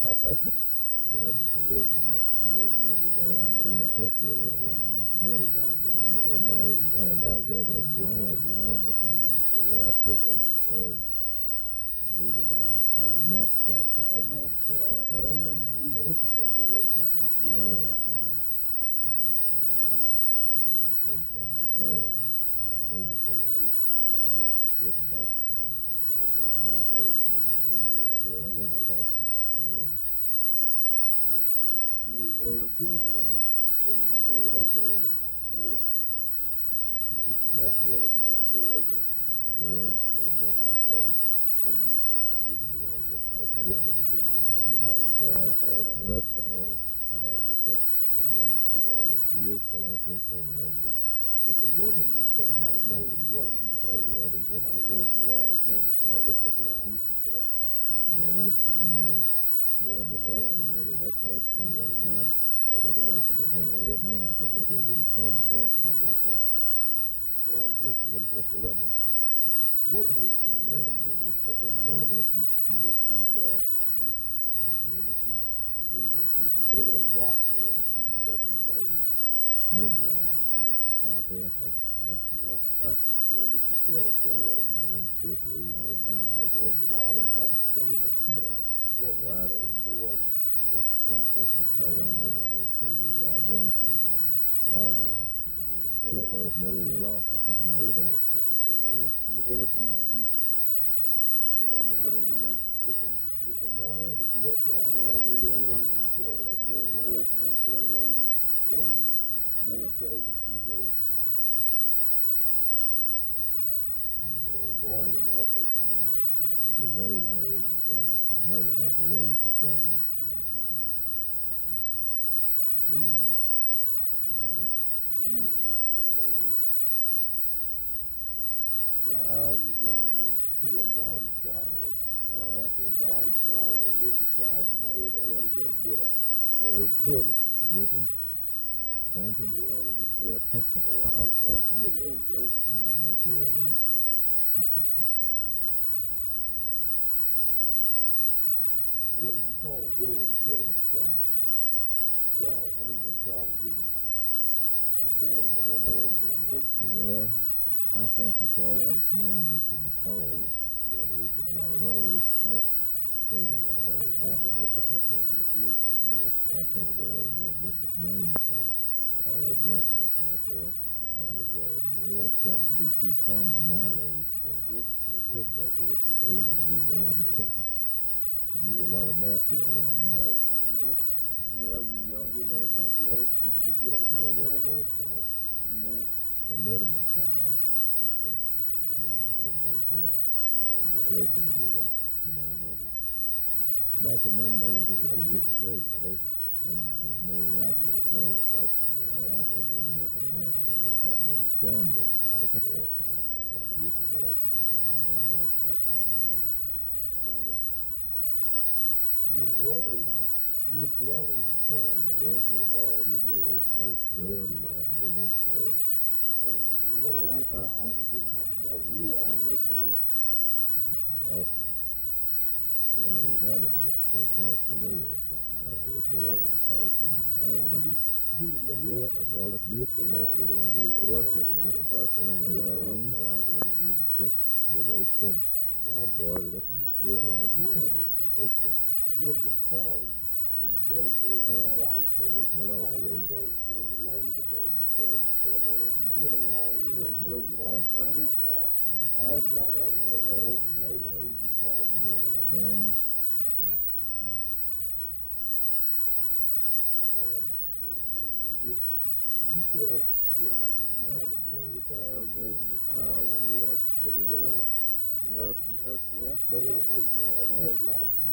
Yeah, but the woods are not maybe I seen pictures of them and heard about them, but back in our days, you kind of like that in your arm. We either got a call a knapsack or something like that. This one had wheels on it. Oh, baby carriage. Your children or your boys and if you have children, you have boys and Girls. and you have a son and a if a woman was going to have a baby, what would you say? Would you have a word for that? When you're that's when you're just up with a bunch of men or something because she's pregnant. What was the name of the woman that there was a doctor on to deliver the baby? Midwife. Out there. And if you said a boy, his father had the same appearance, what would you say the boy? One because he's identical. Father. Tip off the old block or something like that. And if a mother has looked after her children until they're grown up, you would say that she has brought them up or she raised them. The mother had to raise the family. to a naughty child or a wicked child, you might say, you're going to get a whipping, spanking. I got no fear of that. What would you call an illegitimate child? A child that was born of an unmarried woman. Well, I think it's the oldest name we can call. But I was always taught say that with all that. I think there ought to be a different name for it altogether. That's got to be too common nowadays for children to be born. You get a lot of bastards around now. Did you ever hear another word for it? The legitimate child. Back in them days, it was a disgrace. And it was more likely to call it bastard than anything else. That made it sound good. Your brother's son is called and what about child who didn't have a mother and father? Awful. He had them, but they passed away or something. Who would look gives a party and you say invite all the folks that are related to her, you say, or man, give a party, you invite that, all invite all the folks that are related to you, call them family. If you said you have the same family name as someone, but they don't look like you.